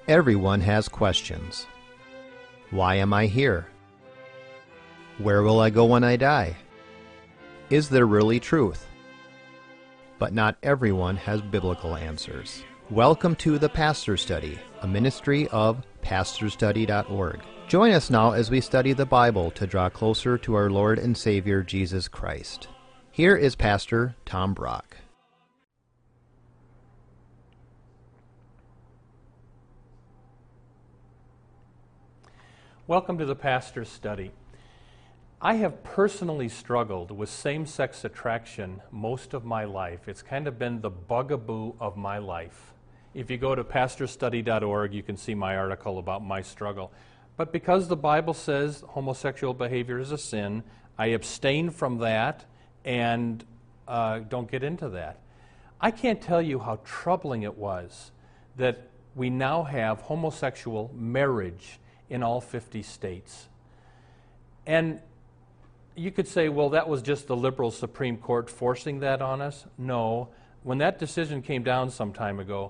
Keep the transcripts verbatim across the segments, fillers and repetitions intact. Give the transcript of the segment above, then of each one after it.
Everyone has questions. Why am I here? Where will I go when I die? Is there really truth? But not everyone has biblical answers. Welcome to the Pastor Study, a ministry of pastor study dot org. Join us now as we study the Bible to draw closer to our Lord and Savior Jesus Christ. Here is Pastor Tom Brock. Welcome to the Pastor's Study. I have personally struggled with same-sex attraction most of my life. It's kind of been the bugaboo of my life. If you go to pastor study dot org, you can see my article about my struggle. But because the Bible says homosexual behavior is a sin, I abstain from that and uh, don't get into that. I can't tell you how troubling it was that we now have homosexual marriage in all fifty states. And you could say, well, that was just the liberal Supreme Court forcing that on us. No. When that decision came down some time ago,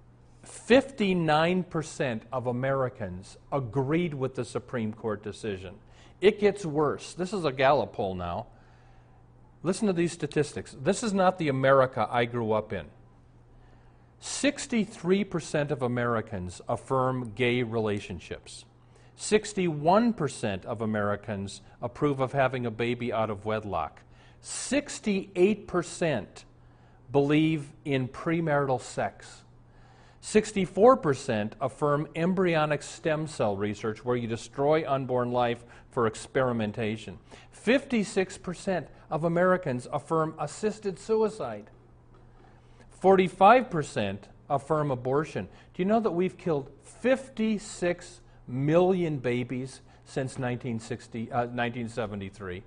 fifty-nine percent of Americans agreed with the Supreme Court decision. It gets worse. This is a Gallup poll now. Listen to these statistics. This is not the America I grew up in. sixty-three percent of Americans affirm gay relationships. sixty-one percent of Americans approve of having a baby out of wedlock. sixty-eight percent believe in premarital sex. sixty-four percent affirm embryonic stem cell research where you destroy unborn life for experimentation. fifty-six percent of Americans affirm assisted suicide. forty-five percent affirm abortion. Do you know that we've killed fifty-six million babies since nineteen sixty, uh, nineteen seventy-three?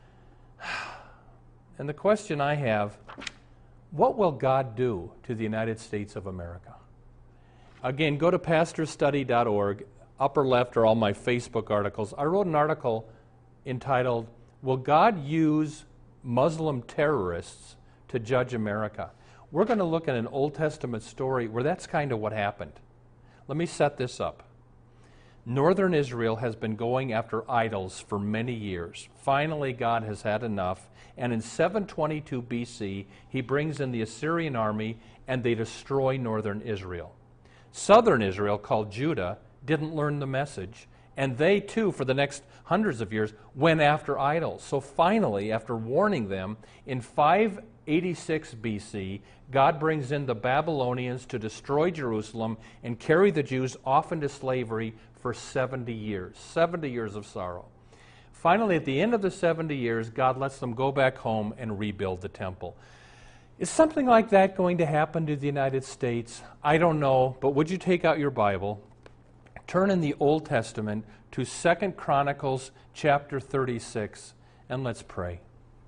And the question I have, what will God do to the United States of America? Again, go to pastor study dot org. Upper left are all my Facebook articles. I wrote an article entitled, Will God Use Muslim Terrorists to Judge America? We're going to look at an Old Testament story where that's kind of what happened. Let me set this up. Northern Israel has been going after idols for many years. Finally, God has had enough, and in seven twenty-two B C, he brings in the Assyrian army, and they destroy northern Israel. Southern Israel, called Judah, didn't learn the message, and they too, for the next hundreds of years, went after idols. So finally, after warning them, in five eighty-six B C, God brings in the Babylonians to destroy Jerusalem and carry the Jews off into slavery for seventy years. seventy years of sorrow. Finally, at the end of the seventy years, God lets them go back home and rebuild the temple. Is something like that going to happen to the United States? I don't know, but would you take out your Bible, turn in the Old Testament to Second Chronicles chapter thirty-six, and let's pray.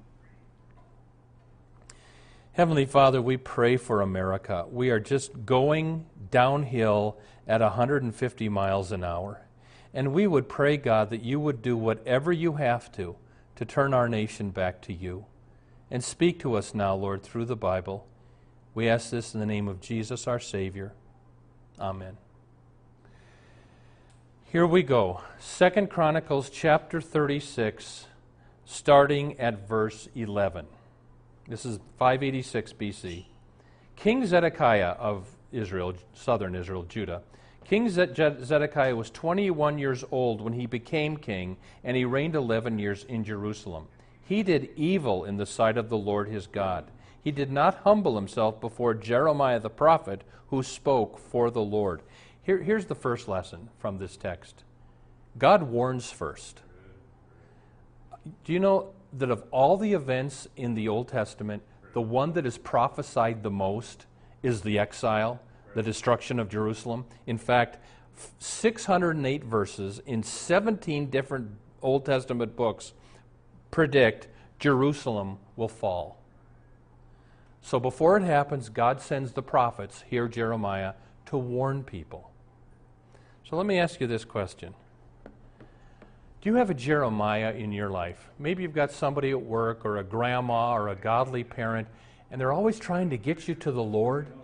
Heavenly Father, we pray for America. We are just going downhill at one hundred fifty miles an hour. And we would pray, God, that you would do whatever you have to to turn our nation back to you. And speak to us now, Lord, through the Bible. We ask this in the name of Jesus, our Savior. Amen. Here we go. Second Chronicles chapter thirty-six, starting at verse eleven. This is five eighty-six B C. King Zedekiah of Israel, southern Israel, Judah. King Zedekiah was twenty-one years old when he became king, and he reigned eleven years in Jerusalem. He did evil in the sight of the Lord his God. He did not humble himself before Jeremiah the prophet, who spoke for the Lord. Here, here's the first lesson from this text. God warns first. Do you know that of all the events in the Old Testament, the one that is prophesied the most is the exile, the destruction of Jerusalem? In fact, six hundred eight verses in seventeen different Old Testament books predict Jerusalem will fall. So before it happens, God sends the prophets, here Jeremiah, to warn people. So let me ask you this question. Do you have a Jeremiah in your life? Maybe you've got somebody at work or a grandma or a godly parent, and they're always trying to get you to the Lord.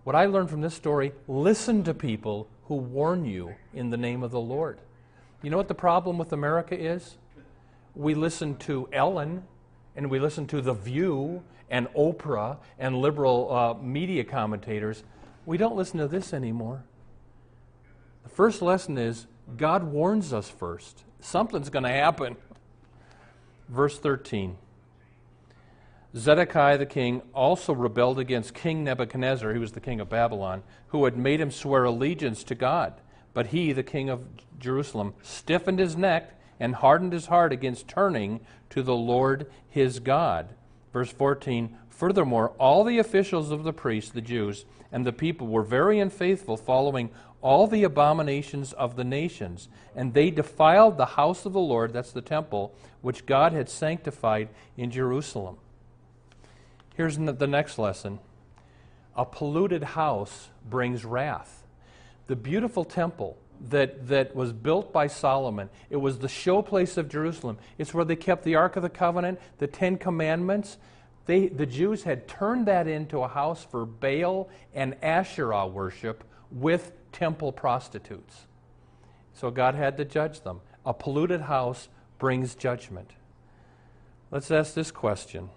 What I learned from this story, listen to people who warn you in the name of the Lord. You know what the problem with America is? We listen to Ellen, and we listen to The View, and Oprah, and liberal uh, media commentators. We don't listen to this anymore. The first lesson is, God warns us first. Something's going to happen. Verse thirteen. Zedekiah the king also rebelled against King Nebuchadnezzar, he was the king of Babylon, who had made him swear allegiance to God. But he, the king of Jerusalem, stiffened his neck and hardened his heart against turning to the Lord his God. Verse fourteen, furthermore, all the officials of the priests, the Jews, and the people were very unfaithful, following all the abominations of the nations, and they defiled the house of the Lord, that's the temple, which God had sanctified in Jerusalem. Here's the next lesson. A polluted house brings wrath. The beautiful temple that, that was built by Solomon, it was the showplace of Jerusalem. It's where they kept the Ark of the Covenant, the Ten Commandments. They, the Jews had turned that into a house for Baal and Asherah worship with temple prostitutes. So God had to judge them. A polluted house brings judgment. Let's ask this question.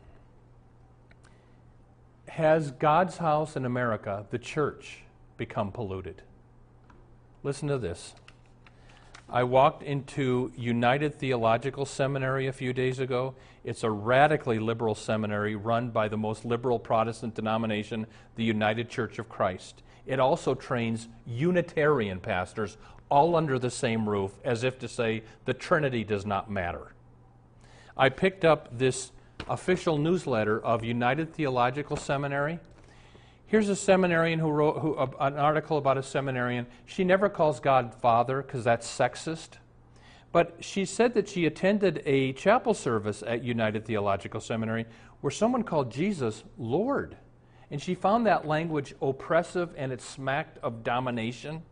Has God's house in America, the church, become polluted? Listen to this. I walked into United Theological Seminary a few days ago. It's a radically liberal seminary run by the most liberal Protestant denomination, the United Church of Christ. It also trains Unitarian pastors all under the same roof, as if to say the Trinity does not matter. I picked up this official newsletter of United Theological Seminary. Here's a seminarian who wrote who, uh, an article about a seminarian. She never calls God Father because that's sexist. But she said that she attended a chapel service at United Theological Seminary where someone called Jesus Lord. And she found that language oppressive and it smacked of domination.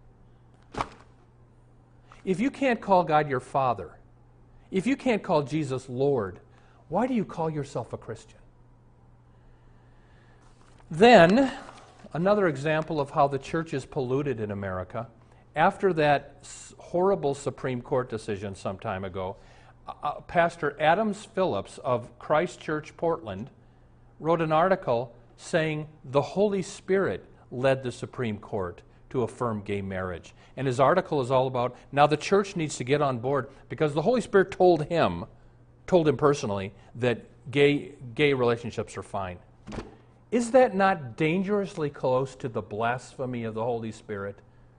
If you can't call God your Father, if you can't call Jesus Lord, why do you call yourself a Christian? Then, another example of how the church is polluted in America, after that horrible Supreme Court decision some time ago, uh, Pastor Adams Phillips of Christ Church Portland wrote an article saying the Holy Spirit led the Supreme Court to affirm gay marriage. And his article is all about, now the church needs to get on board because the Holy Spirit told him, told him personally, that gay, gay relationships are fine. Is that not dangerously close to the blasphemy of the Holy Spirit?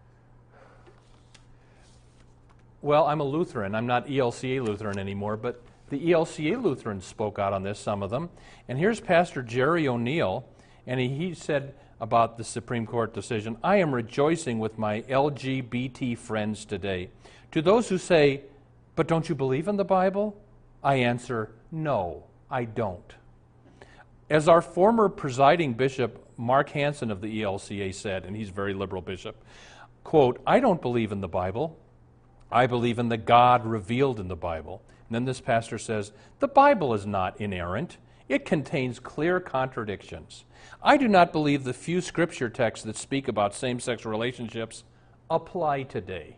Well, I'm a Lutheran. I'm not E L C A Lutheran anymore, but the E L C A Lutherans spoke out on this, some of them. And here's Pastor Jerry O'Neill, and he, he said about the Supreme Court decision, I am rejoicing with my L G B T friends today. To those who say, but don't you believe in the Bible? I answer, no, I don't. As our former presiding bishop, Mark Hansen of the E L C A said, and he's a very liberal bishop, quote, I don't believe in the Bible. I believe in the God revealed in the Bible. And then this pastor says, the Bible is not inerrant. It contains clear contradictions. I do not believe the few scripture texts that speak about same-sex relationships apply today.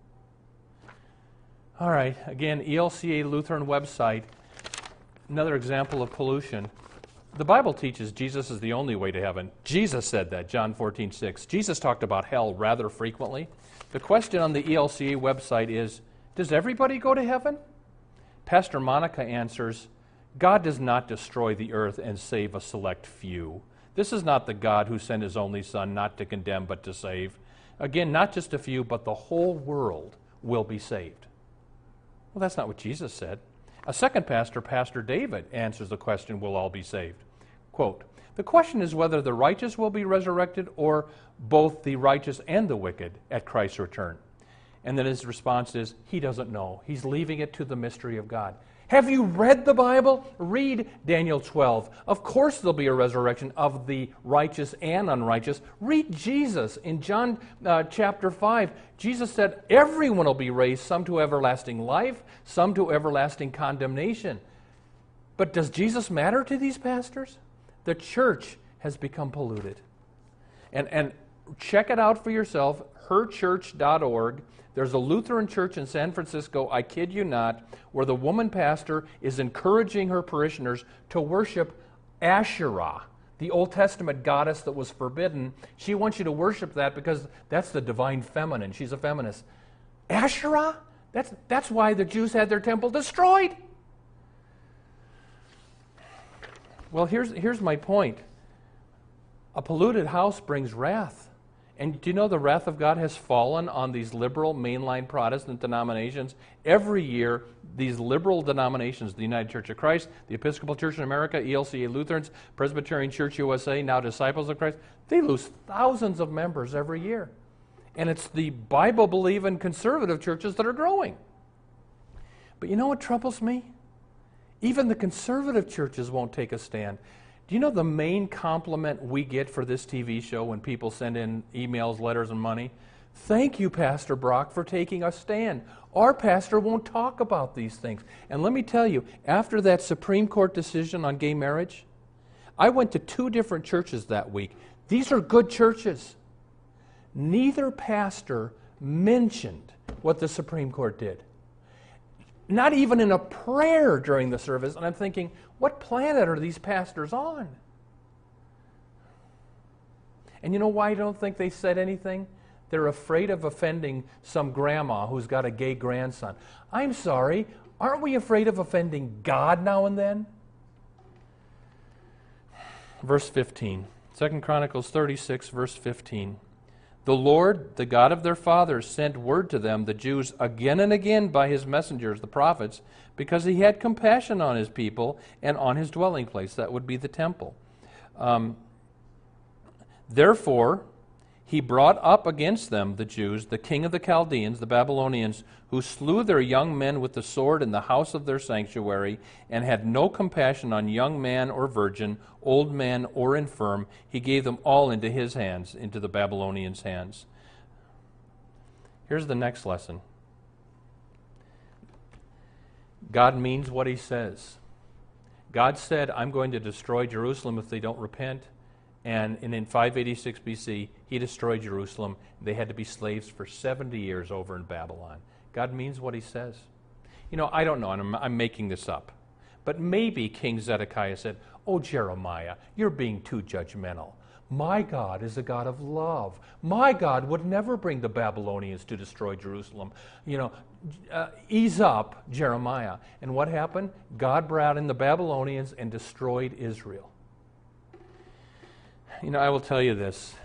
All right, again, E L C A Lutheran website, another example of pollution. The Bible teaches Jesus is the only way to heaven. Jesus said that, John fourteen six. Jesus talked about hell rather frequently. The question on the E L C A website is, does everybody go to heaven? Pastor Monica answers, God does not destroy the earth and save a select few. This is not the God who sent his only Son not to condemn but to save. Again, not just a few, but the whole world will be saved. Well, that's not what Jesus said. A second pastor, Pastor David, answers the question, will all be saved? Quote, the question is whether the righteous will be resurrected or both the righteous and the wicked at Christ's return. And then his response is, he doesn't know. He's leaving it to the mystery of God. Have you read the Bible? Read Daniel twelve. Of course there'll be a resurrection of the righteous and unrighteous. Read Jesus in John uh, chapter five. Jesus said everyone will be raised, some to everlasting life, some to everlasting condemnation. But does Jesus matter to these pastors? The church has become polluted. And, and check it out for yourself, her church dot org. There's a Lutheran church in San Francisco, I kid you not, where the woman pastor is encouraging her parishioners to worship Asherah, the Old Testament goddess that was forbidden. She wants you to worship that because that's the divine feminine. She's a feminist. Asherah? That's, that's why the Jews had their temple destroyed. Well, here's, here's my point. A polluted house brings wrath. And do you know the wrath of God has fallen on these liberal mainline Protestant denominations? Every year, these liberal denominations, the United Church of Christ, the Episcopal Church in America, E L C A Lutherans, Presbyterian Church U S A, now Disciples of Christ, they lose thousands of members every year. And it's the Bible-believing conservative churches that are growing. But you know what troubles me? Even the conservative churches won't take a stand. Do you know the main compliment we get for this T V show when people send in emails, letters, and money? Thank you, Pastor Brock, for taking a stand. Our pastor won't talk about these things. And let me tell you, after that Supreme Court decision on gay marriage, I went to two different churches that week. These are good churches. Neither pastor mentioned what the Supreme Court did. Not even in a prayer during the service. And I'm thinking, what planet are these pastors on? And you know why I don't think they said anything? They're afraid of offending some grandma who's got a gay grandson. I'm sorry, aren't we afraid of offending God now and then? Verse fifteen, Second Chronicles thirty-six, verse fifteen. The Lord, the God of their fathers, sent word to them, the Jews, again and again by his messengers, the prophets, because he had compassion on his people and on his dwelling place. That would be the temple. Um, Therefore, he brought up against them, the Jews, the king of the Chaldeans, the Babylonians, who slew their young men with the sword in the house of their sanctuary, and had no compassion on young man or virgin, old man or infirm. He gave them all into his hands, into the Babylonians' hands. Here's the next lesson. God means what he says. God said, I'm going to destroy Jerusalem if they don't repent. And in five eighty-six B C, he destroyed Jerusalem. They had to be slaves for seventy years over in Babylon. God means what he says. You know, I don't know, and I'm, I'm making this up. But maybe King Zedekiah said, oh, Jeremiah, you're being too judgmental. My God is a God of love. My God would never bring the Babylonians to destroy Jerusalem. You know, uh, ease up, Jeremiah. And what happened? God brought in the Babylonians and destroyed Israel. You know, I will tell you this.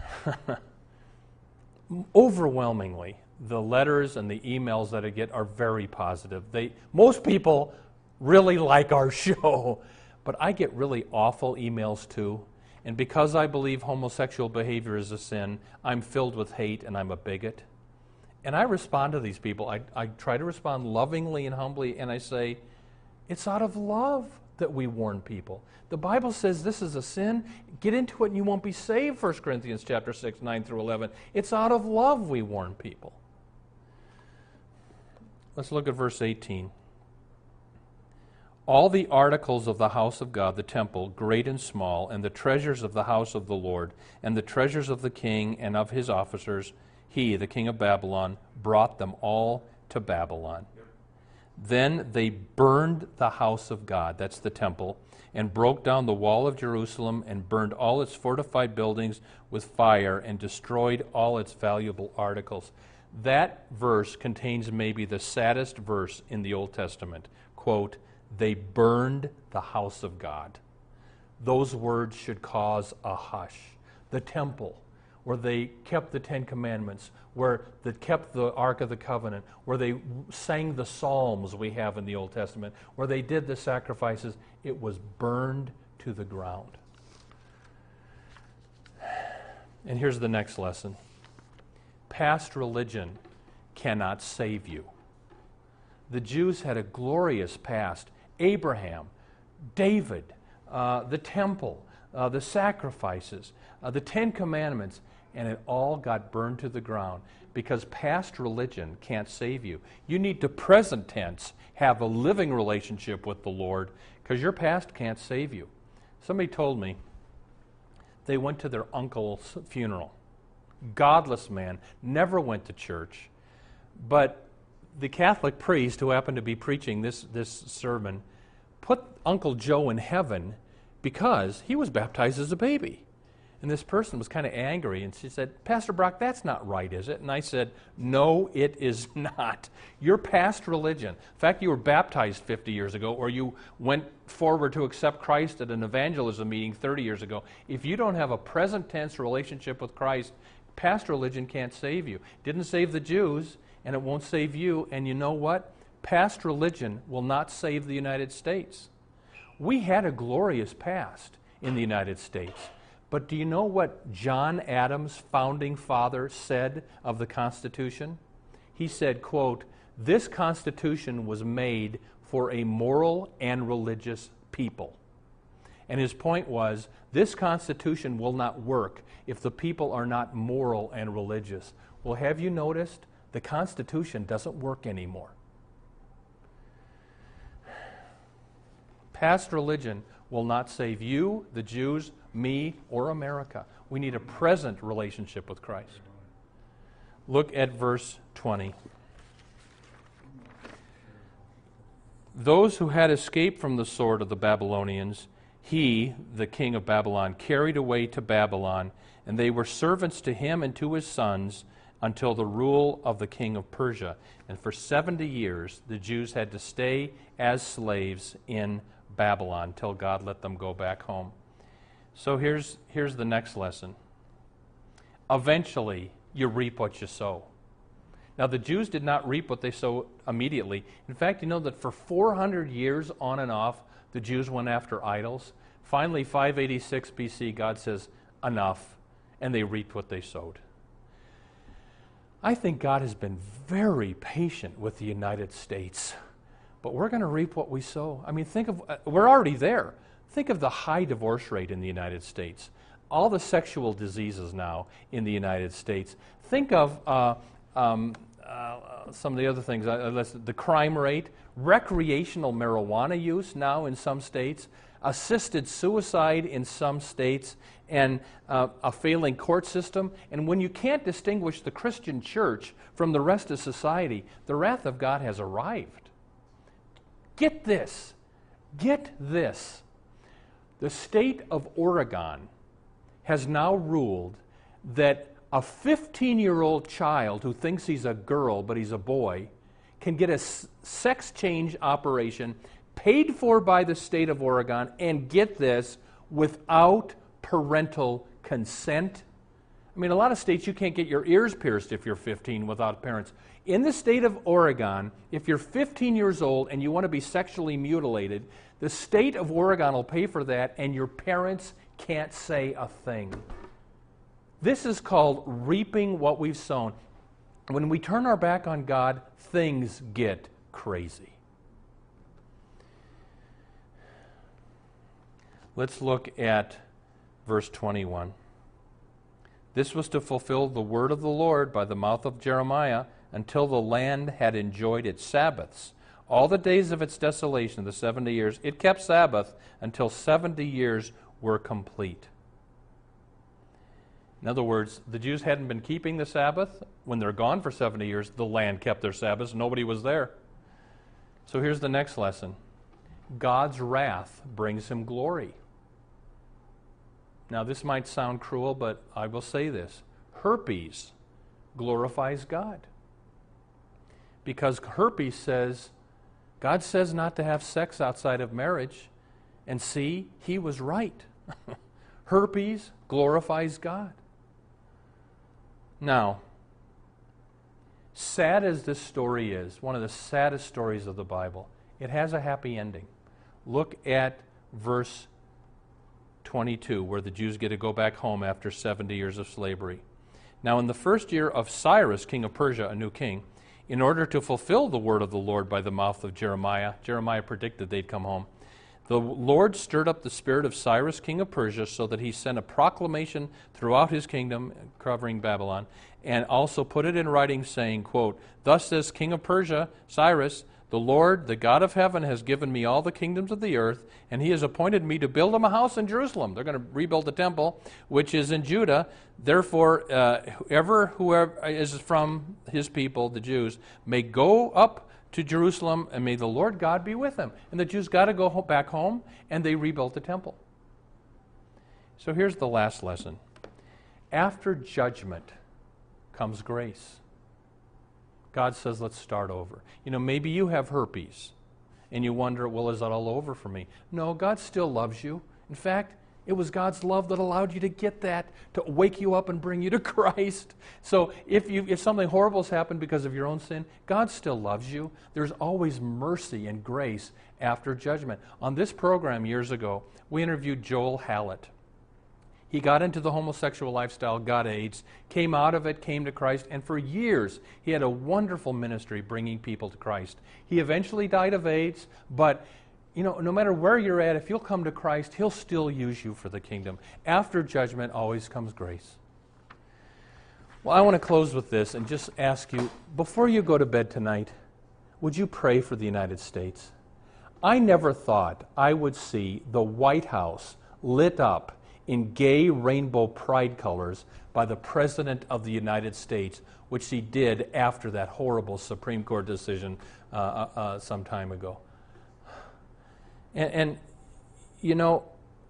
Overwhelmingly, the letters and the emails that I get are very positive. They, most people really like our show, but I get really awful emails too. And because I believe homosexual behavior is a sin, I'm filled with hate and I'm a bigot. And I respond to these people. I, I try to respond lovingly and humbly, and I say, it's out of love that we warn people. The Bible says this is a sin. Get into it and you won't be saved, First Corinthians chapter six, nine through eleven. It's out of love we warn people. Let's look at verse eighteen. All the articles of the house of God, the temple, great and small, and the treasures of the house of the Lord, and the treasures of the king and of his officers, he, the king of Babylon, brought them all to Babylon. Then they burned the house of God, that's the temple, and broke down the wall of Jerusalem and burned all its fortified buildings with fire and destroyed all its valuable articles. That verse contains maybe the saddest verse in the Old Testament. Quote, they burned the house of God. Those words should cause a hush. The temple, where they kept the Ten Commandments, where they kept the Ark of the Covenant, where they sang the Psalms we have in the Old Testament, where they did the sacrifices, it was burned to the ground. And here's the next lesson. Past religion cannot save you. The Jews had a glorious past. Abraham, David, uh, the temple, uh, the sacrifices, uh, the Ten Commandments, and it all got burned to the ground because past religion can't save you. You need to, present tense, have a living relationship with the Lord because your past can't save you. Somebody told me they went to their uncle's funeral, godless man, never went to church. But the Catholic priest who happened to be preaching this, this sermon put Uncle Joe in heaven because he was baptized as a baby. And this person was kind of angry, and she said, Pastor Brock, that's not right, is it? And I said, no, it is not. You're past religion. In fact, you were baptized fifty years ago, or you went forward to accept Christ at an evangelism meeting thirty years ago. If you don't have a present tense relationship with Christ, past religion can't save you. It didn't save the Jews, and it won't save you. And you know what? Past religion will not save the United States. We had a glorious past in the United States. But do you know what John Adams, founding father, said of the Constitution? He said, quote, "This Constitution was made for a moral and religious people." And his point was, this Constitution will not work if the people are not moral and religious. Well, have you noticed? The Constitution doesn't work anymore. Past religion will not save you, the Jews, me, or America. We need a present relationship with Christ. Look at verse twenty. Those who had escaped from the sword of the Babylonians, he, the king of Babylon, carried away to Babylon, and they were servants to him and to his sons until the rule of the king of Persia. And for seventy years, the Jews had to stay as slaves in Babylon till God let them go back home. So here's, here's the next lesson. Eventually, you reap what you sow. Now, the Jews did not reap what they sowed immediately. In fact, you know that for four hundred years on and off, the Jews went after idols. Finally, five eighty-six B C, God says, enough, and they reaped what they sowed. I think God has been very patient with the United States, but we're going to reap what we sow. I mean, think of, uh, we're already there. Think of the high divorce rate in the United States, all the sexual diseases now in the United States. Think of uh, um, uh, some of the other things, uh, the crime rate, recreational marijuana use now in some states, assisted suicide in some states, and uh, a failing court system. And when you can't distinguish the Christian church from the rest of society, the wrath of God has arrived. Get this. Get this. The state of Oregon has now ruled that a fifteen-year-old child who thinks he's a girl but he's a boy can get a sex change operation paid for by the state of Oregon, and get this, without parental consent. I mean, a lot of states you can't get your ears pierced if you're fifteen without parents. In the state of Oregon, if you're fifteen years old and you want to be sexually mutilated, the state of Oregon will pay for that, and your parents can't say a thing. This is called reaping what we've sown. When we turn our back on God, things get crazy. Let's look at verse twenty-one. This was to fulfill the word of the Lord by the mouth of Jeremiah, until the land had enjoyed its Sabbaths. All the days of its desolation, the seventy years, it kept Sabbath until seventy years were complete. In other words, the Jews hadn't been keeping the Sabbath. When they're gone for seventy years, the land kept their Sabbaths. Nobody was there. So here's the next lesson. God's wrath brings him glory. Now, this might sound cruel, but I will say this. Herpes glorifies God. Because herpes says, God says not to have sex outside of marriage. And see, he was right. Herpes glorifies God. Now, sad as this story is, one of the saddest stories of the Bible, it has a happy ending. Look at verse twenty-two, where the Jews get to go back home after seventy years of slavery. Now, in the first year of Cyrus, king of Persia, a new king, in order to fulfill the word of the Lord by the mouth of Jeremiah, Jeremiah predicted they'd come home, the Lord stirred up the spirit of Cyrus, king of Persia, so that he sent a proclamation throughout his kingdom, covering Babylon, and also put it in writing, saying, quote, "Thus says King of Persia, Cyrus, The Lord, the God of heaven, has given me all the kingdoms of the earth, and he has appointed me to build him a house in Jerusalem. They're going to rebuild the temple, which is in Judah. Therefore, uh, whoever, whoever is from his people, the Jews, may go up to Jerusalem, and may the Lord God be with them. And the Jews got to go ho- back home, and they rebuilt the temple. So here's the last lesson. After judgment comes grace. God says, let's start over. You know, maybe you have herpes, and you wonder, well, is that all over for me? No, God still loves you. In fact, it was God's love that allowed you to get that, to wake you up and bring you to Christ. So if you if something horrible has happened because of your own sin, God still loves you. There's always mercy and grace after judgment. On this program years ago, we interviewed Joel Hallett. He got into the homosexual lifestyle, got AIDS, came out of it, came to Christ, and for years he had a wonderful ministry bringing people to Christ. He eventually died of AIDS, but you know, no matter where you're at, if you'll come to Christ, he'll still use you for the kingdom. After judgment always comes grace. Well, I want to close with this and just ask you, before you go to bed tonight, would you pray for the United States? I never thought I would see the White House lit up in gay rainbow pride colors by the President of the United States, which he did after that horrible Supreme Court decision uh, uh, uh, some time ago. And, and you know,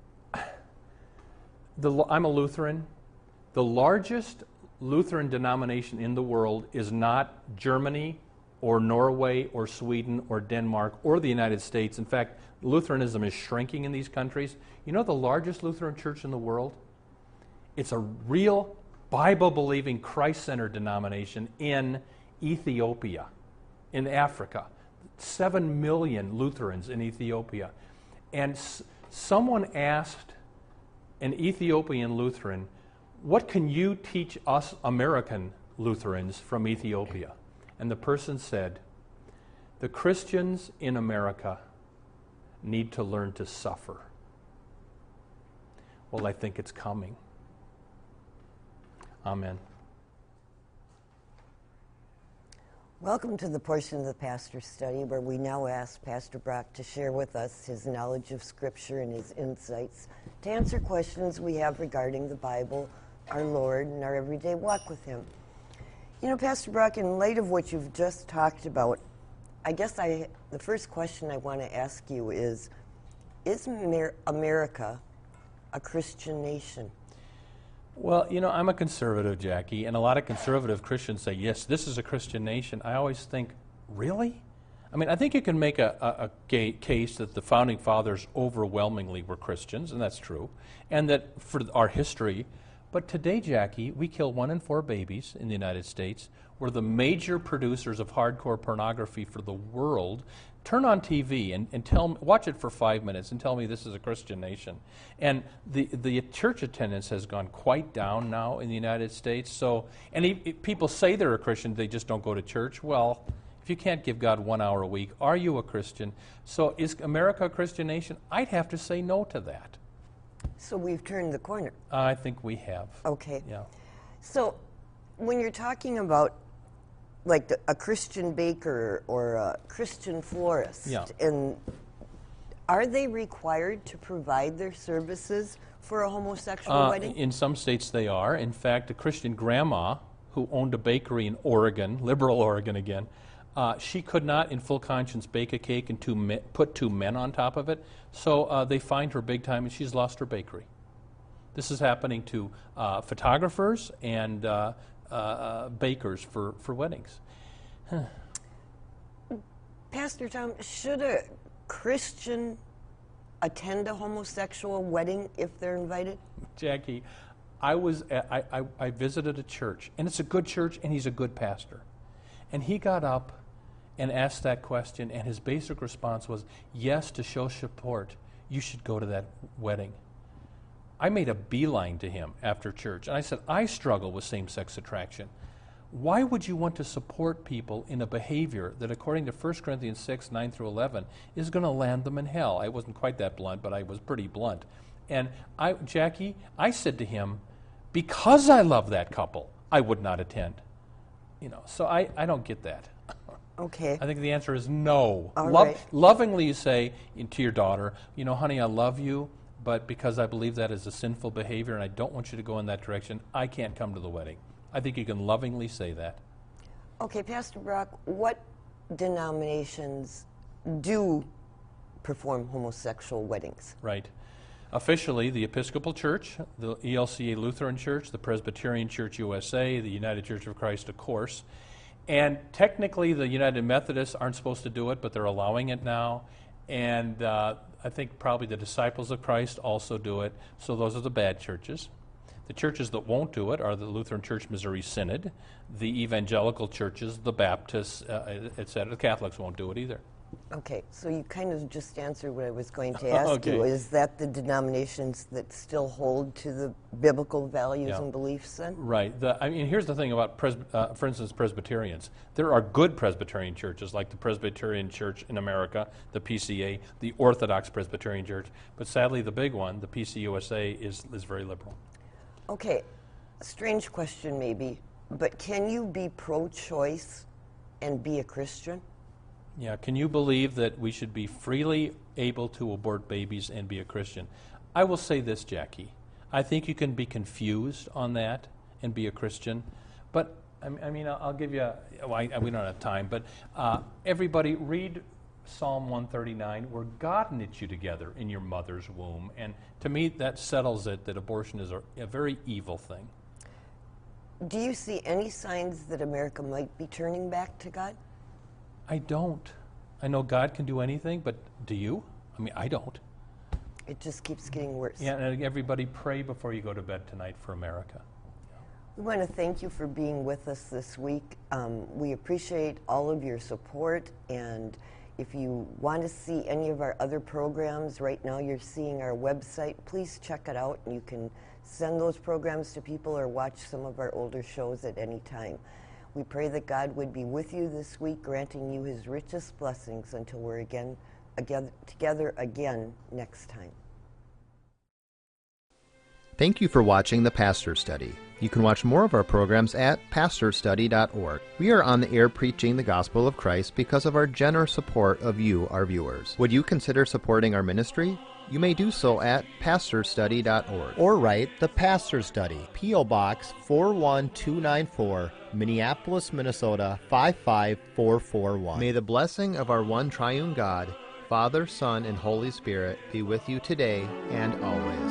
the, I'm a Lutheran. The largest Lutheran denomination in the world is not Germany or Norway or Sweden or Denmark or the United States. In fact, Lutheranism is shrinking in these countries. You know the largest Lutheran church in the world? It's a real Bible-believing, Christ-centered denomination in Ethiopia, in Africa. Seven million Lutherans in Ethiopia. And s- someone asked an Ethiopian Lutheran, what can you teach us American Lutherans from Ethiopia? And the person said, the Christians in America need to learn to suffer. Well, I think it's coming. Amen. Welcome to the portion of the Pastor Study where we now ask Pastor Brock to share with us his knowledge of Scripture and his insights to answer questions we have regarding the Bible, our Lord, and our everyday walk with Him. You know, Pastor Brock, in light of what you've just talked about, I guess I the first question I want to ask you is, is Amer- America a Christian nation? Well, you know, I'm a conservative, Jackie, and a lot of conservative Christians say, yes, this is a Christian nation. I always think, really? I mean, I think you can make a, a, a ga- case that the Founding Fathers overwhelmingly were Christians, and that's true, and that for our history. But today, Jackie, we kill one in four babies in the United States. We're the major producers of hardcore pornography for the world. Turn on T V and, and tell me, watch it for five minutes and tell me this is a Christian nation. And the the church attendance has gone quite down now in the United States. So, and he, people say they're a Christian, they just don't go to church. Well, if you can't give God one hour a week, are you a Christian? So, is America a Christian nation? I'd have to say no to that. So we've turned the corner. I think we have. Okay. Yeah. So when you're talking about like the, a Christian baker or a Christian florist, Yeah. and are they required to provide their services for a homosexual Uh, wedding? in some states they are. In fact, a Christian grandma who owned a bakery in Oregon, liberal Oregon again, uh, she could not in full conscience bake a cake and two me- put two men on top of it. So uh, they fined her big time and she's lost her bakery. This is happening to uh, photographers and uh, uh, bakers for, for weddings. Huh. Pastor Tom, should a Christian attend a homosexual wedding if they're invited? Jackie, I was at, I, I, I visited a church, and it's a good church, and he's a good pastor. And he got up and asked that question, and his basic response was, yes, to show support, you should go to that wedding. I made a beeline to him after church, and I said, I struggle with same-sex attraction. Why would you want to support people in a behavior that, according to First Corinthians six, nine through eleven, is going to land them in hell? I wasn't quite that blunt, but I was pretty blunt. And I, Jackie, I said to him, because I love that couple, I would not attend. You know, so I, I don't get that. Okay. I think the answer is no. All Love, right. Lovingly you say to your daughter, you know, honey, I love you, but because I believe that is a sinful behavior and I don't want you to go in that direction, I can't come to the wedding. I think you can lovingly say that. Okay, Pastor Brock, what denominations do perform homosexual weddings? Right. Officially, the Episcopal Church, the E L C A Lutheran Church, the Presbyterian Church U S A, the United Church of Christ, of course. And technically, the United Methodists aren't supposed to do it, but they're allowing it now. And uh, I think probably the Disciples of Christ also do it. So those are the bad churches. The churches that won't do it are the Lutheran Church Missouri Synod, the evangelical churches, the Baptists, uh, et cetera. The Catholics won't do it either. Okay, so you kind of just answered what I was going to ask Okay. you. Is that the denominations that still hold to the biblical values Yeah. and beliefs then? Right. The, I mean, here's the thing about, Pres- uh, for instance, Presbyterians. There are good Presbyterian churches, like the Presbyterian Church in America, the P C A, the Orthodox Presbyterian Church. But sadly, the big one, the P C U S A, is, is very liberal. Okay, a strange question maybe, but can you be pro-choice and be a Christian? Yeah, can you believe that we should be freely able to abort babies and be a Christian? I will say this, Jackie. I think you can be confused on that and be a Christian. But, I m- I mean, I'll, I'll give you, a, well, I, we don't have time, but uh, everybody read Psalm one thirty-nine, where God knit you together in your mother's womb. And to me, that settles it, that abortion is a, a very evil thing. Do you see any signs that America might be turning back to God? I don't. I know God can do anything, but do you? I mean, I don't. It just keeps getting worse. Yeah, and everybody pray before you go to bed tonight for America. We want to thank you for being with us this week. Um, we appreciate all of your support, and if you want to see any of our other programs, right now you're seeing our website. Please check it out, and you can send those programs to people or watch some of our older shows at any time. We pray that God would be with you this week, granting you his richest blessings until we're again, again together again next time. Thank you for watching The Pastor Study. You can watch more of our programs at pastor study dot org. We are on the air preaching the gospel of Christ because of our generous support of you, our viewers. Would you consider supporting our ministry? You may do so at pastor study dot org. Or write The Pastor Study, P O Box four one two nine four, Minneapolis, Minnesota five five four four one. May the blessing of our one triune God, Father, Son, and Holy Spirit be with you today and always.